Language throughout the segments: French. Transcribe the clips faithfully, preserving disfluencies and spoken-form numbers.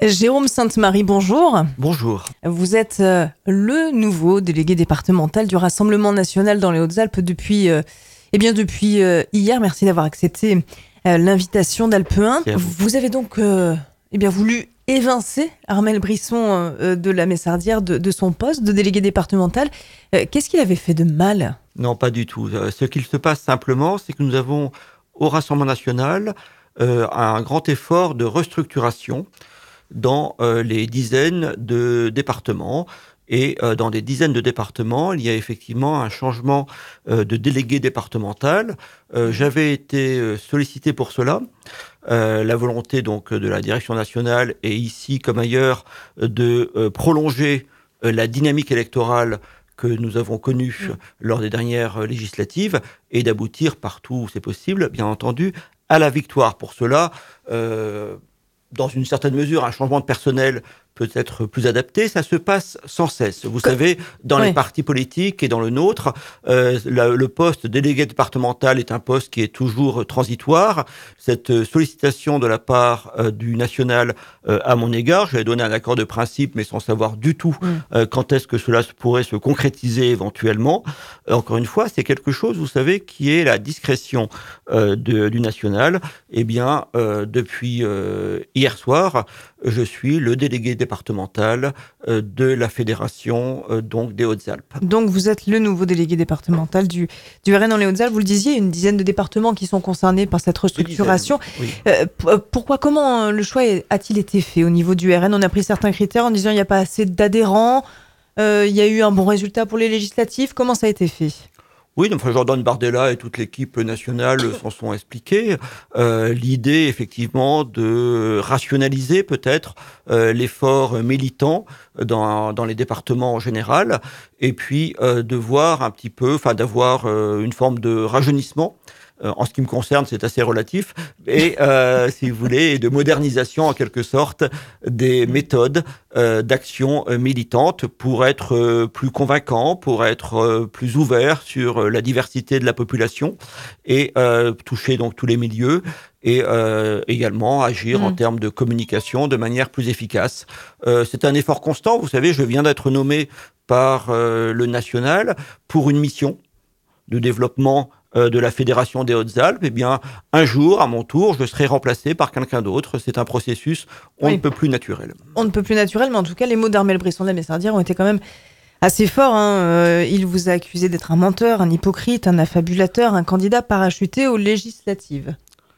Jérôme Sainte-Marie, bonjour. Bonjour. Vous êtes euh, le nouveau délégué départemental du Rassemblement national dans les Hautes-Alpes depuis, euh, eh bien depuis euh, hier. Merci d'avoir accepté euh, l'invitation d'Alpe un. Vous. vous avez donc euh, eh bien, voulu évincer Armel Brisson euh, de la Messardière de, de son poste de délégué départemental. Euh, qu'est-ce qu'il avait fait de mal ? Non, pas du tout. Euh, ce qu'il se passe simplement, c'est que nous avons au Rassemblement national euh, un grand effort de restructuration dans euh, les dizaines de départements. Et euh, dans des dizaines de départements, il y a effectivement un changement euh, de délégué départemental. Euh, j'avais été euh, sollicité pour cela. Euh, la volonté donc de la direction nationale et ici comme ailleurs de euh, prolonger euh, la dynamique électorale que nous avons connue mmh. lors des dernières législatives et d'aboutir partout où c'est possible, bien entendu, à la victoire. Pour cela, euh, dans une certaine mesure, un changement de personnel peut être plus adapté. Ça se passe sans cesse. Vous savez, dans oui. les partis politiques et dans le nôtre, euh, la, le poste délégué départemental est un poste qui est toujours transitoire. Cette sollicitation de la part euh, du national euh, à mon égard, j'avais donné un accord de principe, mais sans savoir du tout mm. euh, quand est-ce que cela pourrait se concrétiser éventuellement. Euh, encore une fois, c'est quelque chose, vous savez, qui est la discrétion euh, de, du national. Eh bien, euh, depuis euh, hier soir, je suis le délégué départemental euh, de la fédération euh, donc des Hautes-Alpes. Donc vous êtes le nouveau délégué départemental du, du R N dans les Hautes-Alpes. Vous le disiez, une dizaine de départements qui sont concernés par cette restructuration. Oui. Euh, p- pourquoi, comment le choix a-t-il été fait au niveau du R N ? On a pris certains critères en disant qu'il n'y a pas assez d'adhérents, euh, il y a eu un bon résultat pour les législatives. Comment ça a été fait ? Oui, donc Jordan Bardella et toute l'équipe nationale s'en sont expliqués. Euh, l'idée, effectivement, de rationaliser peut-être euh, l'effort militant dans, dans les départements en général, et puis euh, de voir un petit peu, enfin d'avoir euh, une forme de rajeunissement. En ce qui me concerne, c'est assez relatif, et euh, si vous voulez, de modernisation en quelque sorte des méthodes euh, d'action euh, militante pour être euh, plus convaincant, pour être euh, plus ouvert sur euh, la diversité de la population et euh, toucher donc tous les milieux et euh, également agir mmh. en termes de communication de manière plus efficace. Euh, c'est un effort constant, vous savez, je viens d'être nommé par euh, le national pour une mission de développement de la Fédération des Hautes-Alpes, eh bien, un jour, à mon tour, je serai remplacé par quelqu'un d'autre. C'est un processus, on oui. ne peut plus naturel. On ne peut plus naturel, mais en tout cas, les mots d'Armel Brisson de la Messardière ont été quand même assez forts. Hein. Euh, il vous a accusé d'être un menteur, un hypocrite, un affabulateur, un candidat parachuté aux législatives.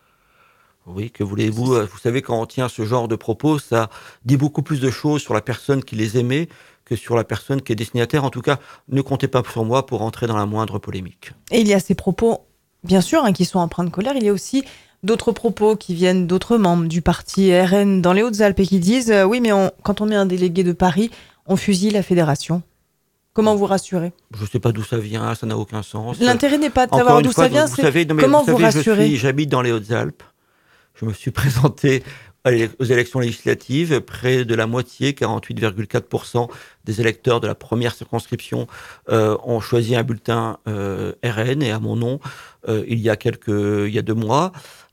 Oui, que voulez-vous ? Vous savez, quand on tient ce genre de propos, ça dit beaucoup plus de choses sur la personne qui les émet que sur la personne qui est destinataire. En tout cas, ne comptez pas sur moi pour entrer dans la moindre polémique. Et il y a ces propos, bien sûr, hein, qui sont empreints de colère. Il y a aussi d'autres propos qui viennent d'autres membres du parti R N dans les Hautes-Alpes et qui disent euh, « Oui, mais on, quand on met un délégué de Paris, on fusille la fédération ». Comment vous rassurez ? Je ne sais pas d'où ça vient, ça n'a aucun sens. L'intérêt n'est pas de savoir d'où fois, ça vient, vous c'est savez, non, mais comment vous, vous savez, rassurez. je suis, J'habite dans les Hautes-Alpes. Je me suis présenté aux élections législatives. Près de la moitié, quarante-huit virgule quatre pour cent des électeurs de la première circonscription euh, ont choisi un bulletin euh, R N et à mon nom euh, il y a quelques, il y a deux mois.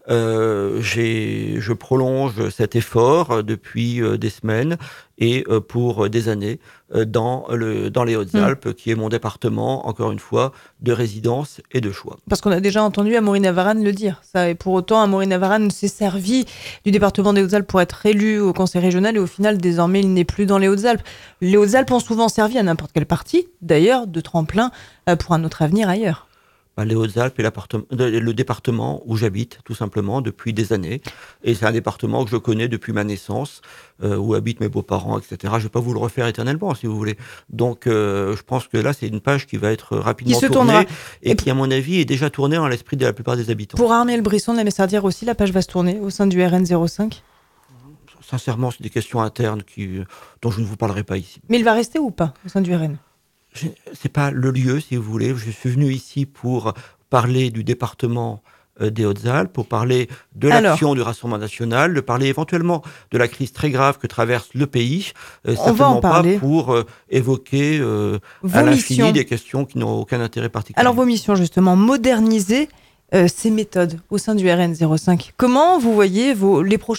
Euh, j'ai, je prolonge cet effort depuis euh, des semaines et euh, pour des années euh, dans, le, dans les Hautes-Alpes, mmh. qui est mon département, encore une fois, de résidence et de choix. Parce qu'on a déjà entendu Amaury Navarane le dire. Ça, et pour autant, Amaury Navarane s'est servi du département des Hautes-Alpes pour être élu au conseil régional et au final, désormais, il n'est plus dans les Hautes-Alpes. Les Hautes-Alpes ont souvent servi à n'importe quel parti, d'ailleurs, de tremplin euh, pour un autre avenir ailleurs. Les Hautes-Alpes est le département où j'habite, tout simplement, depuis des années. Et c'est un département que je connais depuis ma naissance, euh, où habitent mes beaux-parents, et cetera. Je ne vais pas vous le refaire éternellement, si vous voulez. Donc, euh, je pense que là, c'est une page qui va être rapidement qui se tournée tournera. et, et qui, à mon avis, est déjà tournée dans l'esprit de la plupart des habitants. Pour Armel Brisson de la Messardière aussi, la page va se tourner au sein du R N zéro cinq ? Sincèrement, c'est des questions internes qui, dont je ne vous parlerai pas ici. Mais il va rester ou pas au sein du R N ? Ce n'est pas le lieu, si vous voulez. Je suis venu ici pour parler du département euh, des Hautes-Alpes, pour parler de l'action Alors, du Rassemblement national, de parler éventuellement de la crise très grave que traverse le pays, euh, certainement pas pour euh, évoquer euh, à l'infini missions. des questions qui n'ont aucun intérêt particulier. Alors vos missions, justement, moderniser euh, ces méthodes au sein du R N zéro cinq. Comment vous voyez vos, les prochains mois ?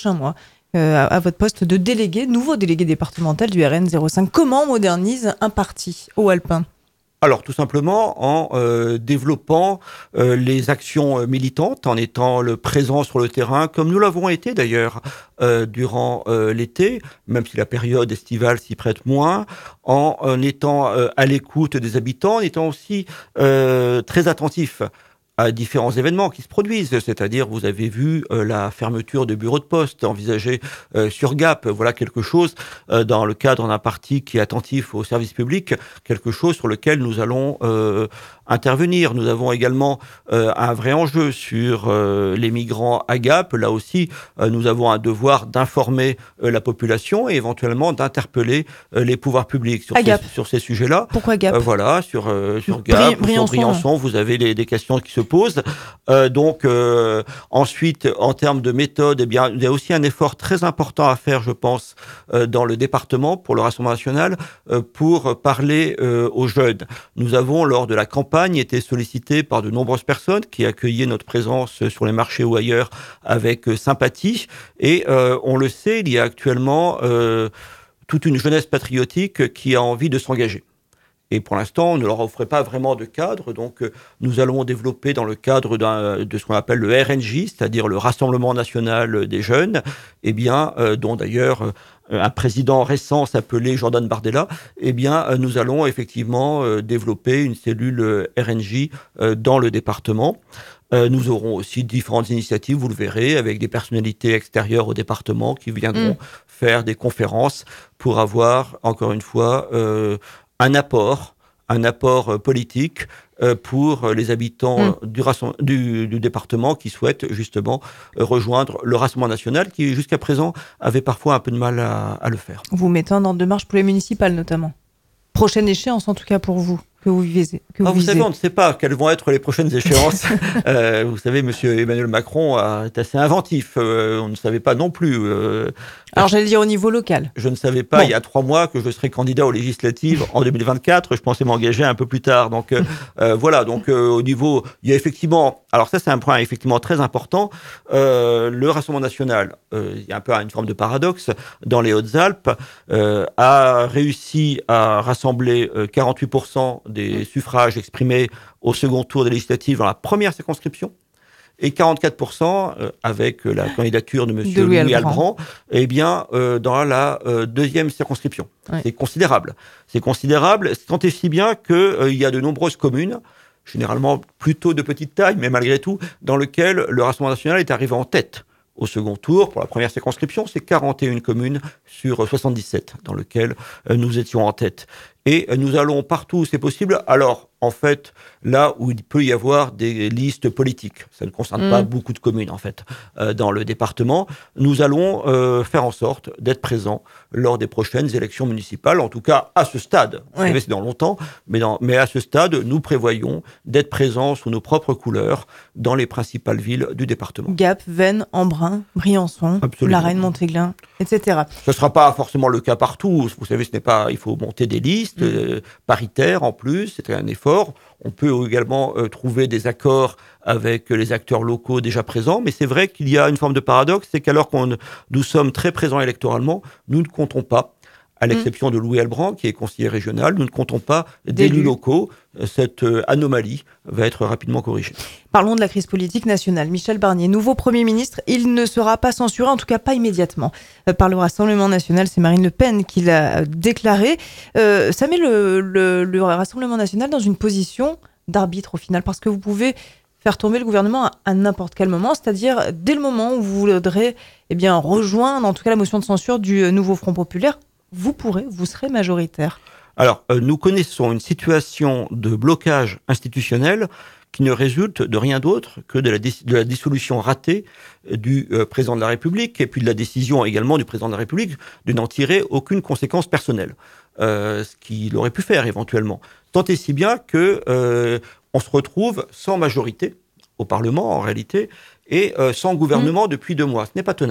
euh, à, à votre poste de délégué, nouveau délégué départemental du R N zéro cinq. Comment on modernise un parti Haut-Alpin ? Alors, tout simplement en euh, développant euh, les actions euh, militantes, en étant le présent sur le terrain, comme nous l'avons été d'ailleurs euh, durant euh, l'été, même si la période estivale s'y prête moins, en, en étant euh, à l'écoute des habitants, en étant aussi euh, très attentif à différents événements qui se produisent, c'est-à-dire vous avez vu euh, la fermeture de bureaux de poste envisagée euh, sur Gap, voilà quelque chose euh, dans le cadre d'un parti qui est attentif au service public, quelque chose sur lequel nous allons euh, intervenir. Nous avons également euh, un vrai enjeu sur euh, les migrants à Gap. Là aussi, euh, nous avons un devoir d'informer euh, la population et éventuellement d'interpeller euh, les pouvoirs publics sur, ces, sur ces sujets-là. Pourquoi Gap ? euh, Voilà, sur, euh, sur Gap, Bri- sur Briançon, vous avez les, des questions qui se posent. Euh, donc, euh, ensuite, en termes de méthode, eh bien, il y a aussi un effort très important à faire, je pense, euh, dans le département pour le Rassemblement national, euh, pour parler euh, aux jeunes. Nous avons, lors de la campagne, été sollicités par de nombreuses personnes qui accueillaient notre présence sur les marchés ou ailleurs avec euh, sympathie. Et euh, on le sait, il y a actuellement euh, toute une jeunesse patriotique qui a envie de s'engager. Et pour l'instant, on ne leur offrait pas vraiment de cadre. Donc, euh, nous allons développer dans le cadre d'un, de ce qu'on appelle le R N J, c'est-à-dire le Rassemblement national des jeunes, eh bien, euh, dont d'ailleurs euh, un président récent s'appelait Jordan Bardella, eh bien, euh, nous allons effectivement euh, développer une cellule euh, R N J euh, dans le département. Euh, nous aurons aussi différentes initiatives, vous le verrez, avec des personnalités extérieures au département qui viendront mmh. faire des conférences pour avoir, encore une fois, euh, un apport, un apport politique euh, pour les habitants mmh. du, du, du département qui souhaitent justement rejoindre le Rassemblement national qui, jusqu'à présent, avait parfois un peu de mal à, à le faire. Vous mettez en ordre de marche pour les municipales, notamment. Prochaine échéance, en tout cas, pour vous, que vous visez. Que vous, ah, vous visez. savez, on ne sait pas quelles vont être les prochaines échéances. euh, vous savez, M. Emmanuel Macron a, est assez inventif. Euh, on ne savait pas non plus... Euh, Alors, j'allais dire au niveau local. Je ne savais pas, bon. il y a trois mois, que je serais candidat aux législatives en deux mille vingt-quatre. Je pensais m'engager un peu plus tard. Donc, euh, euh, voilà. Donc, euh, au niveau... Il y a effectivement... Alors, ça, c'est un point effectivement très important. Euh, le Rassemblement national, euh, il y a un peu une forme de paradoxe, dans les Hautes-Alpes, euh, a réussi à rassembler euh, quarante-huit pour cent des suffrages exprimés au second tour des législatives dans la première circonscription. Et quarante-quatre pour cent euh, avec la candidature de M. De Louis, Louis Albrand, Albrand, eh bien, euh, dans la euh, deuxième circonscription. Ouais. C'est considérable. C'est considérable, tant et si bien qu'il euh, y a de nombreuses communes, généralement plutôt de petite taille, mais malgré tout, dans lesquelles le Rassemblement national est arrivé en tête. Au second tour, pour la première circonscription, c'est quarante et une communes sur soixante-dix-sept dans lesquelles euh, nous étions en tête. Et euh, nous allons partout où c'est possible. Alors, en fait, là où il peut y avoir des listes politiques, ça ne concerne mmh. pas beaucoup de communes, en fait, euh, dans le département, nous allons euh, faire en sorte d'être présents lors des prochaines élections municipales, en tout cas à ce stade. Vous ouais. savez, c'est dans longtemps, mais, dans, mais à ce stade, nous prévoyons d'être présents sous nos propres couleurs dans les principales villes du département. Gap, Veynes, Embrun, Briançon, Absolument. La Reine-Montéglin, et cetera. Ce ne sera pas forcément le cas partout. Vous savez, ce n'est pas, il faut monter des listes mmh. euh, paritaires en plus, c'est un effort. On peut également euh, trouver des accords avec les acteurs locaux déjà présents, mais c'est vrai qu'il y a une forme de paradoxe, c'est qu'alors qu'on nous sommes très présents électoralement, nous ne comptons pas, à l'exception mmh. de Louis Albrand, qui est conseiller régional, nous ne comptons pas d'élus, d'élus locaux. Cette euh, anomalie va être rapidement corrigée. Parlons de la crise politique nationale. Michel Barnier, nouveau Premier ministre, il ne sera pas censuré, en tout cas pas immédiatement, euh, par le Rassemblement national. C'est Marine Le Pen qui l'a déclaré. Euh, ça met le, le, le Rassemblement national dans une position d'arbitre au final, parce que vous pouvez faire tomber le gouvernement à, à n'importe quel moment, c'est-à-dire dès le moment où vous voudrez eh bien, rejoindre, en tout cas la motion de censure du nouveau Front populaire, vous pourrez, vous serez majoritaire. Alors, euh, nous connaissons une situation de blocage institutionnel qui ne résulte de rien d'autre que de la, dé- de la dissolution ratée du euh, président de la République et puis de la décision également du président de la République de n'en tirer aucune conséquence personnelle, euh, ce qu'il aurait pu faire éventuellement. Tant et si bien que euh, on se retrouve sans majorité au Parlement en réalité et euh, sans gouvernement mmh. depuis deux mois. Ce n'est pas tenable. Ce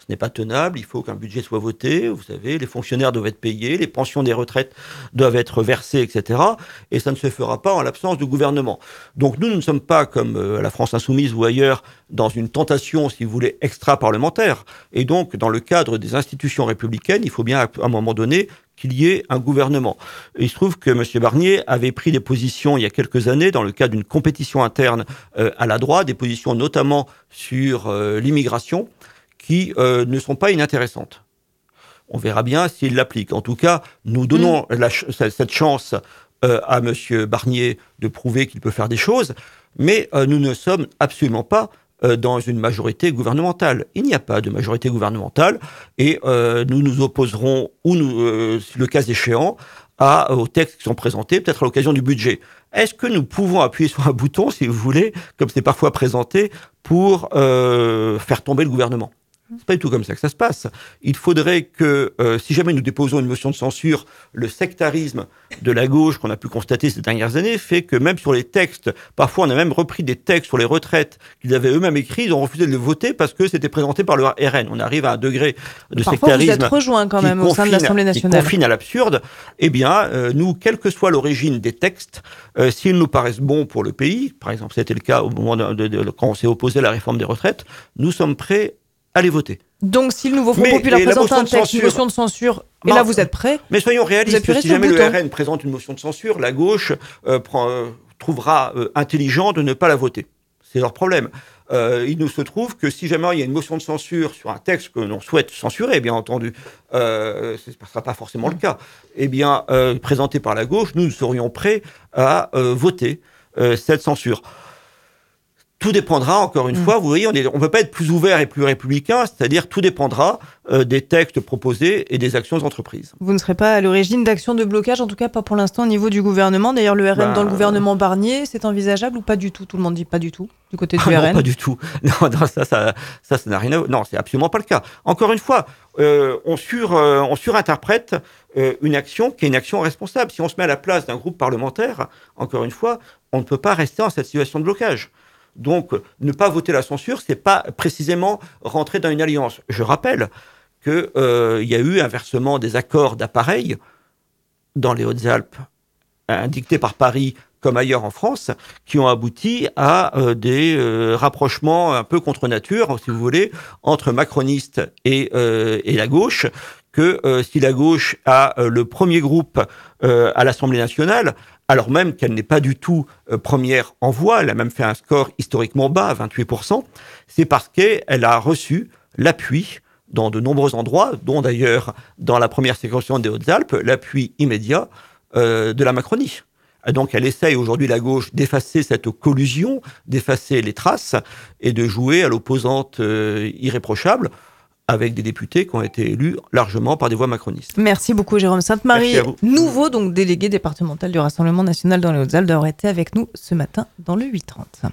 Ce n'est pas tenable, il faut qu'un budget soit voté, vous savez, les fonctionnaires doivent être payés, les pensions des retraites doivent être versées, et cetera. Et ça ne se fera pas en l'absence du gouvernement. Donc nous, nous ne sommes pas comme euh, la France Insoumise ou ailleurs dans une tentation, si vous voulez, extra-parlementaire. Et donc, dans le cadre des institutions républicaines, il faut bien à un moment donné qu'il y ait un gouvernement. Et il se trouve que M. Barnier avait pris des positions il y a quelques années dans le cadre d'une compétition interne euh, à la droite, des positions notamment sur euh, l'immigration, qui euh, ne sont pas inintéressantes. On verra bien s'il l'applique. En tout cas, nous donnons mmh. la ch- cette chance euh, à M. Barnier de prouver qu'il peut faire des choses, mais euh, nous ne sommes absolument pas euh, dans une majorité gouvernementale. Il n'y a pas de majorité gouvernementale et euh, nous nous opposerons, ou nous, euh, le cas échéant, à, aux textes qui sont présentés, peut-être à l'occasion du budget. Est-ce que nous pouvons appuyer sur un bouton, si vous voulez, comme c'est parfois présenté, pour euh, faire tomber le gouvernement ? C'est pas du tout comme ça que ça se passe. Il faudrait que, euh, si jamais nous déposons une motion de censure, le sectarisme de la gauche qu'on a pu constater ces dernières années fait que même sur les textes, parfois on a même repris des textes sur les retraites qu'ils avaient eux-mêmes écrits, ils ont refusé de les voter parce que c'était présenté par le R N. On arrive à un degré de parfois sectarisme vous êtes rejoint quand même confine, au sein de l'Assemblée nationale. Qui confine à l'absurde. Eh bien, euh, nous, quelle que soit l'origine des textes, euh, s'ils nous paraissent bons pour le pays, par exemple, c'était le cas au moment de, de, de, quand on s'est opposé à la réforme des retraites, nous sommes prêts à les voter. Donc, si le nouveau Front populaire présente un texte, une motion de censure, et là vous êtes prêts. Mais soyons réalistes, si jamais le R N présente une motion de censure, la gauche euh, prend, euh, trouvera euh, intelligent de ne pas la voter. C'est leur problème. Euh, il nous se trouve que si jamais il y a une motion de censure sur un texte que l'on souhaite censurer, bien entendu, euh, ce ne sera pas forcément le cas, eh bien, euh, présenté par la gauche, nous serions prêts à euh, voter euh, cette censure. Tout dépendra, encore une mmh. fois, vous voyez, on ne on peut pas être plus ouvert et plus républicain, c'est-à-dire tout dépendra euh, des textes proposés et des actions d'entreprise. Vous ne serez pas à l'origine d'actions de blocage, en tout cas pas pour l'instant au niveau du gouvernement. D'ailleurs, le R N ben, dans le gouvernement Barnier, c'est envisageable ou pas du tout ? Tout le monde dit pas du tout, du côté du ah R N. Non, pas du tout. Non, non ça, ça, ça, ça n'a rien à voir. Non, c'est absolument pas le cas. Encore une fois, euh, on, sur, euh, on surinterprète euh, une action qui est une action responsable. Si on se met à la place d'un groupe parlementaire, encore une fois, on ne peut pas rester dans cette situation de blocage. Donc, ne pas voter la censure, c'est pas précisément rentrer dans une alliance. Je rappelle qu'il euh, y a eu un versement des accords d'appareil dans les Hautes-Alpes, hein, dictés par Paris comme ailleurs en France, qui ont abouti à euh, des euh, rapprochements un peu contre nature, si vous voulez, entre macronistes et, euh, et la gauche, que euh, si la gauche a euh, le premier groupe euh, à l'Assemblée nationale, alors même qu'elle n'est pas du tout euh, première en voix, elle a même fait un score historiquement bas, à vingt-huit pour cent, c'est parce qu'elle a reçu l'appui dans de nombreux endroits, dont d'ailleurs dans la première circonscription des Hautes-Alpes, l'appui immédiat euh, de la Macronie. Et donc elle essaye aujourd'hui, la gauche, d'effacer cette collusion, d'effacer les traces et de jouer à l'opposante euh, irréprochable, avec des députés qui ont été élus largement par des voix macronistes. Merci beaucoup Jérôme Sainte-Marie, nouveau donc délégué départemental du Rassemblement national dans les Hautes-Alpes, d'avoir été avec nous ce matin dans le huit trente.